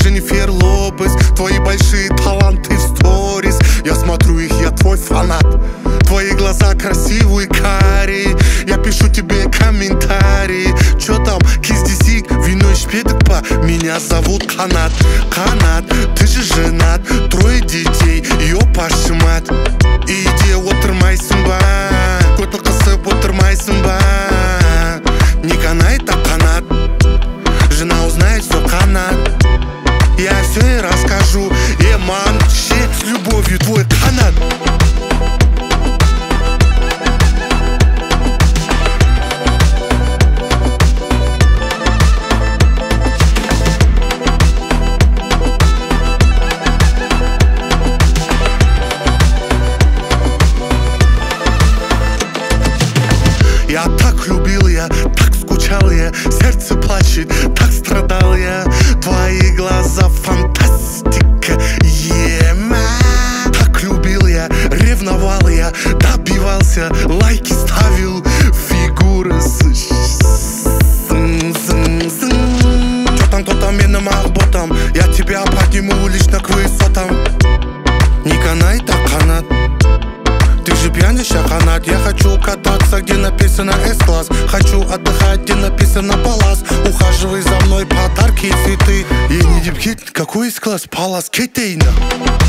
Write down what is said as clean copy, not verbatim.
Дженнифер Лопес. Твои большие таланты в сторис, я смотрю их, я твой фанат. Твои глаза красивые, карие, я пишу тебе комментарии. Чё там, киздисик, вино и шпедокпа? Меня зовут Канат. Канат, ты же женат, 3 детей, ёпашы мать. Үйде отырмайсың ба, көтіл қысып отырмайсың ба? Не канает, а канат. Жена узнает, все канат. Я все ей расскажу. Ман, с любовью твой канат. Я так любил, я так скучал, я сердце плачет, так страдал я. Твои глаза фантастика, так любил я, ревновал я, добивался, лайки ставил, фигура Чё там, кто там, менным ботом, я тебя подниму лично к высотам. Не канай, так канат. Ты же пьяниша, канат. Я хочу кататься, где написано С-класс. Хочу отдыхать, где написано Палас. Ухаживай за мной, подарки и цветы. И не дипхит, какой С-класс, Палас, Кетейна.